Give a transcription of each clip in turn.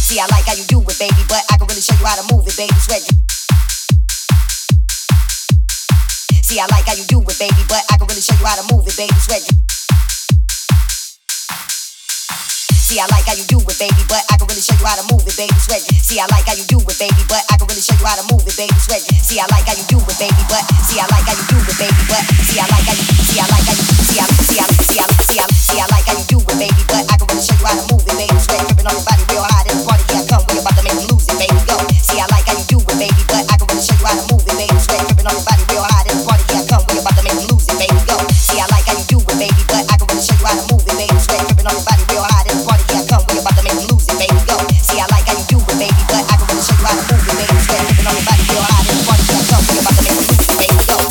See, I like how you do it, baby, but I can really show you how to move it, baby. Sweat. See, I like how you do it, baby, but I can really show you how to move it, baby. Sweat. See, I like how you do it, baby, but I can really show you how to move it, baby. Sweat. See, I like how you do it, baby, but I can really show you how to move it, baby. Sweat. See, I like how you do it, baby, but see, I like how you do it, baby, but see, I like how you, see, I like how you, see, I like how you do it, baby, but I can really show you how to move it, baby. Sweat. Tripping on your body real hard in the party, here I come. We about to make them lose it, baby. Go. See, I like how you do it, baby, but I can really show you how to move it, baby. Sweat. Tripping on your body real hard in the party, here I come. We about to make them lose it, baby. Go. See, I like how you do it, baby, but I can really show you how to move it, baby. Sweat. Tripping on your body real hard in the party, here I come. We about to make them lose it, baby. Go. See, I like how you do it, baby, but I can really show you how to move it, baby. Sweat. Tripping on your body real hard in the party, here I come. We about to make them lose it, baby. Go.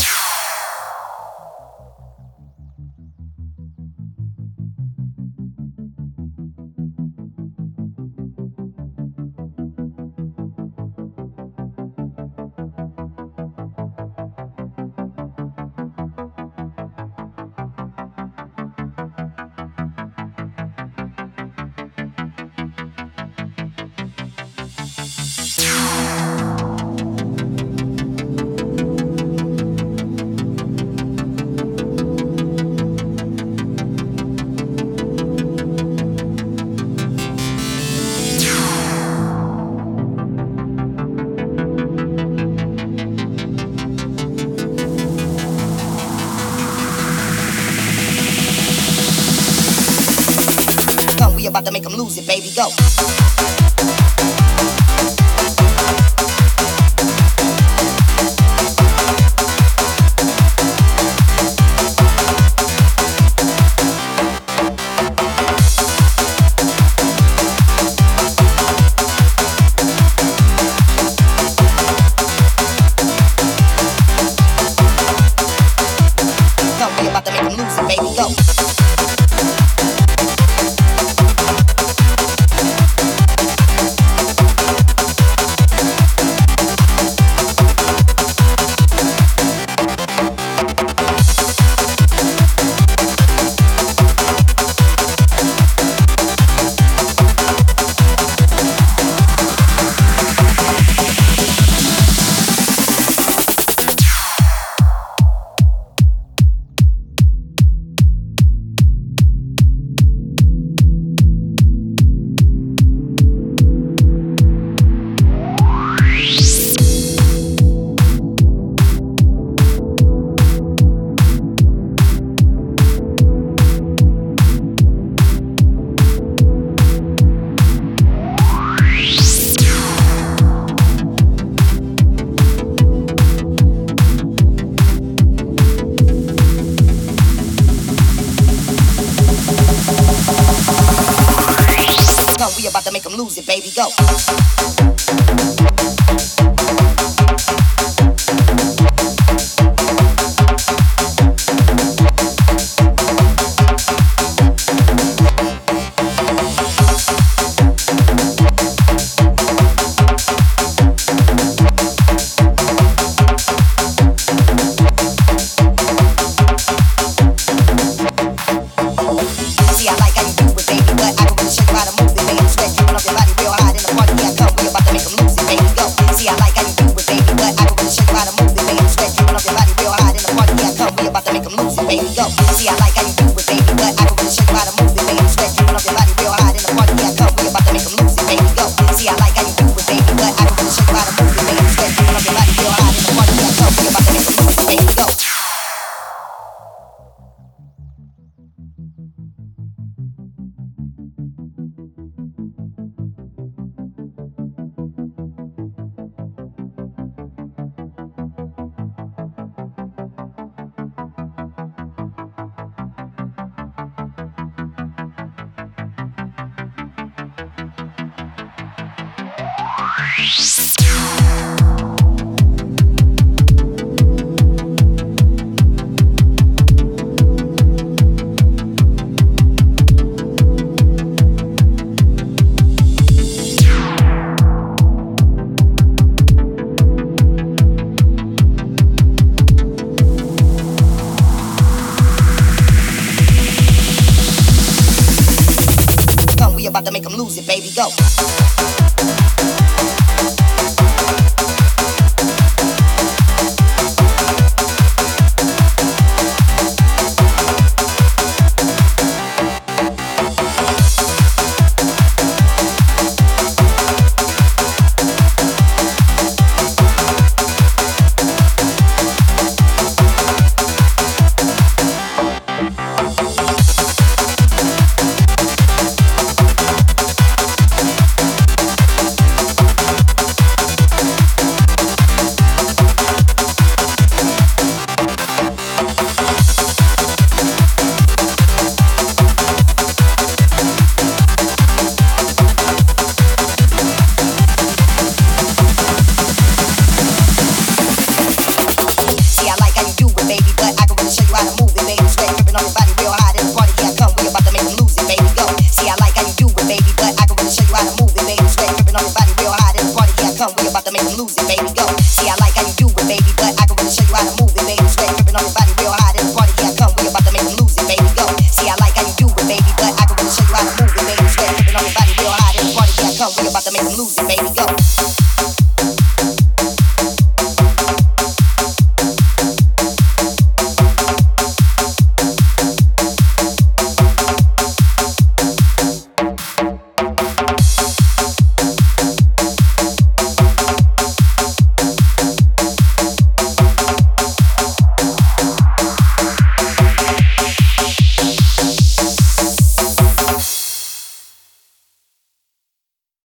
We about to make them lose it, baby. Go. We about to make them lose it, baby. Go. We about to make them lose it, baby. Go. See, I like how you do it, baby, but I can really show you how to move it, baby. Sweat. Tripping off your body real hard in the party, here I come. We about to make them lose it, baby. Go. See, I like how you do it, baby, but I can really show you how to move it, baby. Sweat. Tripping off your body real hard in the party, here I come. We about to make them lose it, baby. Go. See, I like how you do it, baby, but I can really show you how to move it, baby. Sweat. Tripping off your body real hard in the party, here I come. We about to make them lose it, baby. Go. See, I like how you do it, baby, but I can really show you how to move it, baby. Sweat. Tripping off your body real hard in the party, here I come. We about to make them lose it, baby. Go. About to make them lose it, baby. Go.